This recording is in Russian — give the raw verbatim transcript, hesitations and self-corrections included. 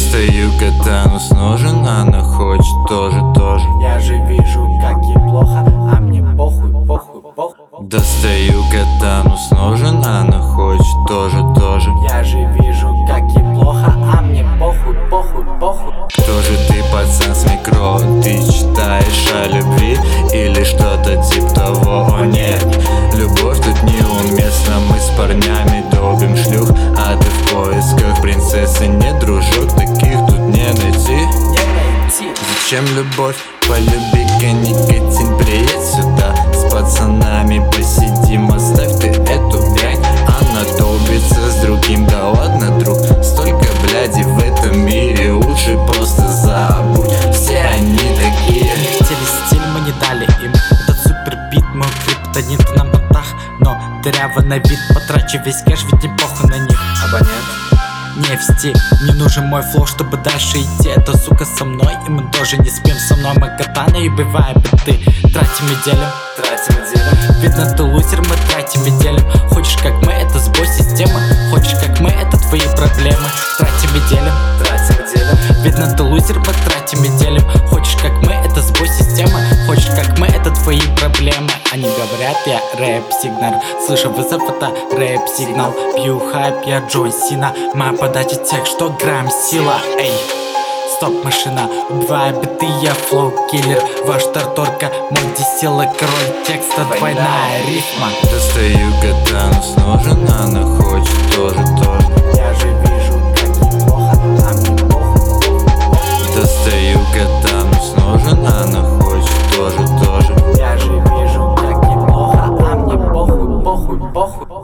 Достаю катану с ножен, она хочет тоже, тоже. Я же вижу, как ей плохо, а мне похуй, похуй, похуй. Достаю катану с ножен, она хочет тоже, тоже. Я же вижу, как ей плохо, а мне похуй, похуй, похуй. Кто же ты, пацан с микро? Ты читаешь о любви или что-то типа того? О нет, любовь тут неуместна. Мы с парнями долбим шлюх, а ты в поисках принцессы. Нет, дружок, таких тут не найти. Не найти. Зачем любовь? Полюби-ка никотин, приедь сюда. С пацанами посидим, оставь ты эту дрянь. Она долбится с другим, да ладно, друг. Столько бляди в этом мире, лучше просто забудь. Все они такие. Хотели стиль, мы не дали им. Этот супер бит, мой криптонит на ботах. Но дыряво на вид, потрачу весь кэш, ведь не похуй на них. Абонент. Нефти, мне нужен мой флоу, чтобы дальше идти. Эта сука со мной, и мы тоже не спим. Со мной мы катаны и убиваем биты. Тратим и делим, Тратим и делим. видно ты лузер, мы тратим и делим. Хочешь как мы, это сбой системы. Хочешь как мы, это твои проблемы. Тратим и делим, Тратим и делим. видно ты лузер, мы тратим и делим. Хочешь как мы, это сбой системы. Хочешь как мы, это твои проблемы. Они говорят, я рэп-сигнал. Слышу вызов, это рэп-сигнал. Пью хайп, я Джон Сина. Моя подача тех, что грамм сила. Эй, стоп, машина, убивая биты, я флоу-киллер. Ваш торторка, мой десила, король текста, двойная рифма. Достаю катану с ножен, она хочет тоже, тоже. Я же вижу, как ей плохо, а мне похуй. Достаю катану с ножен, она хочет тоже, тоже. Я же вижу, как ей плохо, а мне похуй, похуй, похуй.